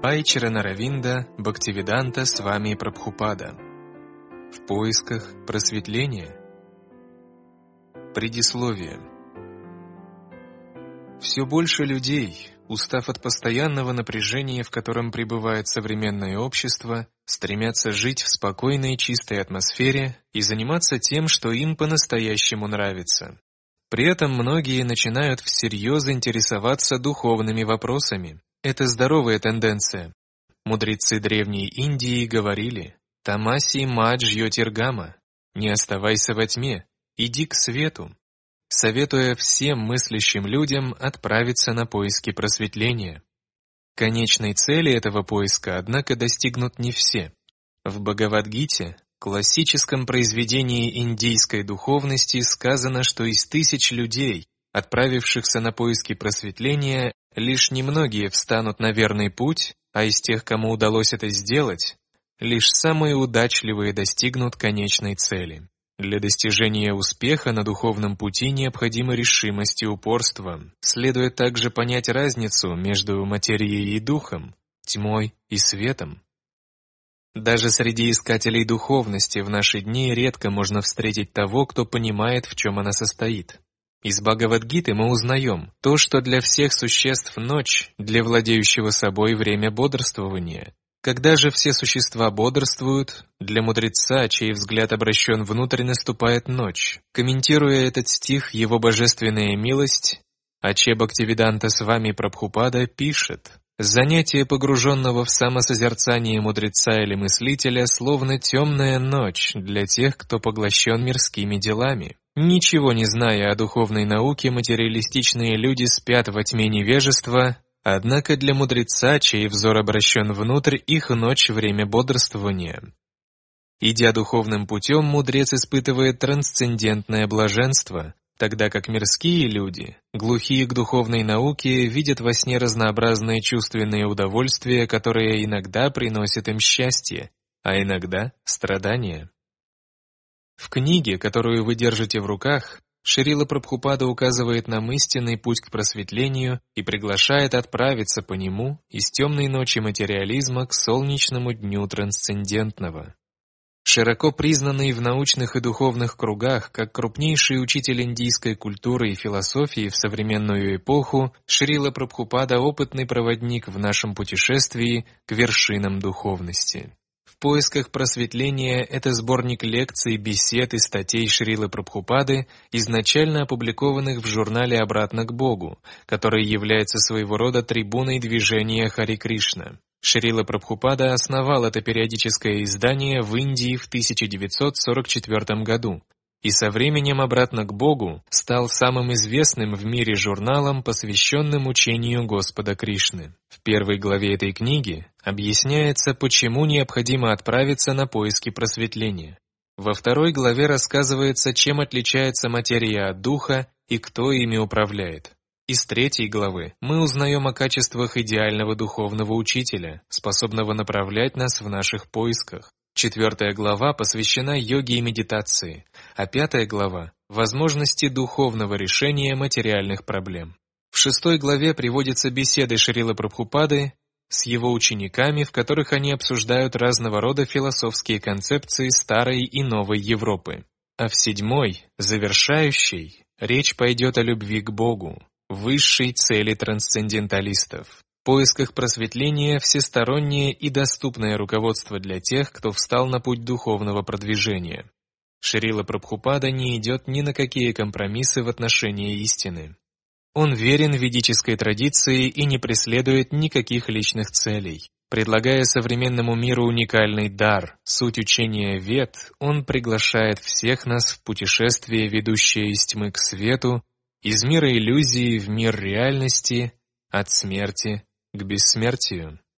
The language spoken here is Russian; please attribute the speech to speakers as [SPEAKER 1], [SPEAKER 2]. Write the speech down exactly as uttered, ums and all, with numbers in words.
[SPEAKER 1] Шилапай Чаранаравинда Бхактивиданта Свами Прабхупада. В поисках просветления. Предисловие. Все больше людей, устав от постоянного напряжения, в котором пребывает современное общество, стремятся жить в спокойной чистой атмосфере и заниматься тем, что им по-настоящему нравится. При этом многие начинают всерьез интересоваться духовными вопросами. Это здоровая тенденция. Мудрецы Древней Индии говорили: «Тамаси мадж йотиргама» — «Не оставайся во тьме, иди к свету», советуя всем мыслящим людям отправиться на поиски просветления. Конечной цели этого поиска, однако, достигнут не все. В Бхагавад-гите, классическом произведении индийской духовности, сказано, что из тысяч людей, отправившихся на поиски просветления, лишь немногие встанут на верный путь, а из тех, кому удалось это сделать, лишь самые удачливые достигнут конечной цели. Для достижения успеха на духовном пути необходима решимость и упорство. Следует также понять разницу между материей и духом, тьмой и светом. Даже среди искателей духовности в наши дни редко можно встретить того, кто понимает, в чем она состоит. Из Бхагавад-гиты мы узнаем то, что для всех существ ночь, для владеющего собой время бодрствования. Когда же все существа бодрствуют, для мудреца, чей взгляд обращен внутрь, наступает ночь. Комментируя этот стих, его божественная милость, Аче Бхактивиданта Свами Прабхупада пишет: «Занятие погруженного в самосозерцание мудреца или мыслителя словно темная ночь для тех, кто поглощен мирскими делами. Ничего не зная о духовной науке, материалистичные люди спят во тьме невежества, однако для мудреца, чей взор обращен внутрь, их ночь — время бодрствования. Идя духовным путем, мудрец испытывает трансцендентное блаженство, тогда как мирские люди, глухие к духовной науке, видят во сне разнообразные чувственные удовольствия, которые иногда приносят им счастье, а иногда — страдания». В книге, которую вы держите в руках, Шрила Прабхупада указывает нам истинный путь к просветлению и приглашает отправиться по нему из темной ночи материализма к солнечному дню трансцендентного. Широко признанный в научных и духовных кругах как крупнейший учитель индийской культуры и философии в современную эпоху, Шрила Прабхупада — опытный проводник в нашем путешествии к вершинам духовности. В поисках просветления — это сборник лекций, бесед и статей Шрилы Прабхупады, изначально опубликованных в журнале «Обратно к Богу», который является своего рода трибуной движения Хари Кришна. Шрила Прабхупада основал это периодическое издание в Индии в тысяча девятьсот сорок четвёртом году, и со временем «Обратно к Богу» стал самым известным в мире журналом, посвященным учению Господа Кришны. В первой главе этой книги объясняется, почему необходимо отправиться на поиски просветления. Во второй главе рассказывается, чем отличается материя от духа и кто ими управляет. Из третьей главы мы узнаем о качествах идеального духовного учителя, способного направлять нас в наших поисках. Четвертая глава посвящена йоге и медитации, а пятая глава — возможности духовного решения материальных проблем. В шестой главе приводятся беседы Шрилы Прабхупады с его учениками, в которых они обсуждают разного рода философские концепции старой и новой Европы. А в седьмой, завершающей, речь пойдет о любви к Богу, высшей цели трансценденталистов. В поисках просветления всестороннее и доступное руководство для тех, кто встал на путь духовного продвижения. Шрила Прабхупада не идет ни на какие компромиссы в отношении истины. Он верен ведической традиции и не преследует никаких личных целей. Предлагая современному миру уникальный дар, суть учения Вед, он приглашает всех нас в путешествие, ведущее из тьмы к свету, из мира иллюзии в мир реальности, от смерти к бессмертию.